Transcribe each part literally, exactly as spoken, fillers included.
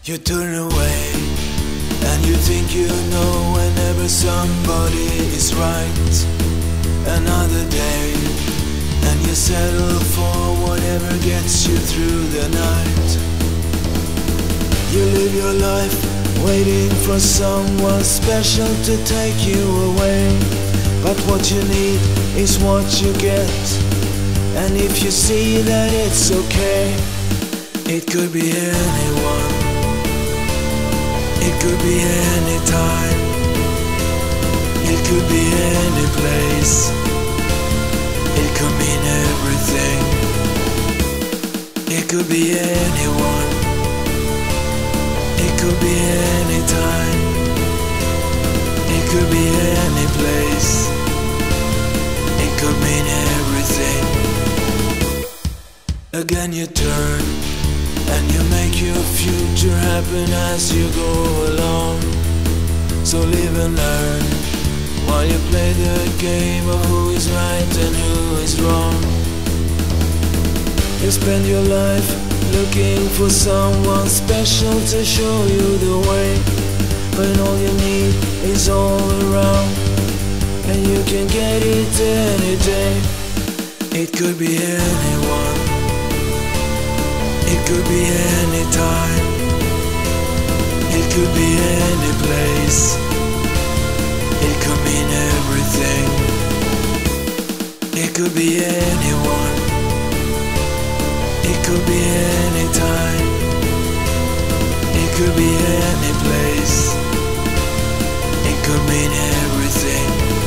You turn away and you think you know whenever somebody is right. Another day and you settle for whatever gets you through the night. You live your life waiting for someone special to take you away. But what you need is what you get. And if you see that it's okay, it could be anyone, it could be any time, it could be any place, it could mean everything. It could be anyone, it could be any time, it could be any place, it could mean everything. Again you turn and you make your future happen as you go along. So live and learn while you play the game of who is right and who is wrong. You spend your life looking for someone special to show you the way, when all you need is all around, and you can get it any day. It could be anyone, it could be any time, it could be any place, it could mean everything. It could be anyone, it could be any time, it could be any place, it could mean everything.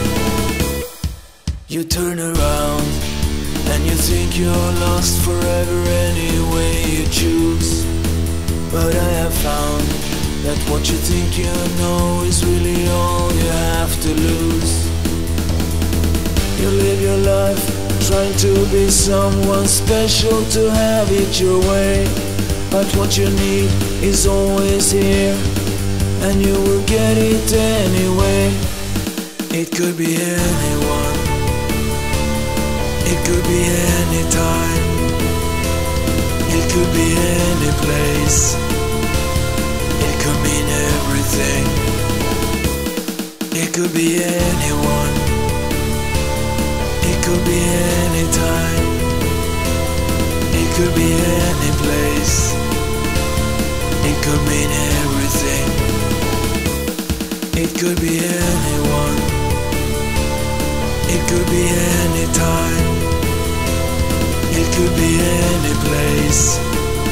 You turn around and you think you're lost forever any way you choose. But I have found that what you think you know is really all you have to lose. You live your life trying to be someone special to have it your way. But what you need is always here, and you will get it anyway. It could be anyone, it could be any time, it could be any place, it could mean everything. It could be anyone, it could be any time, it could be any place, it could mean everything. It could be anyone, it could be any time, it could be any place,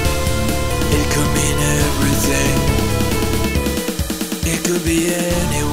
it could mean everything. It could be anyone.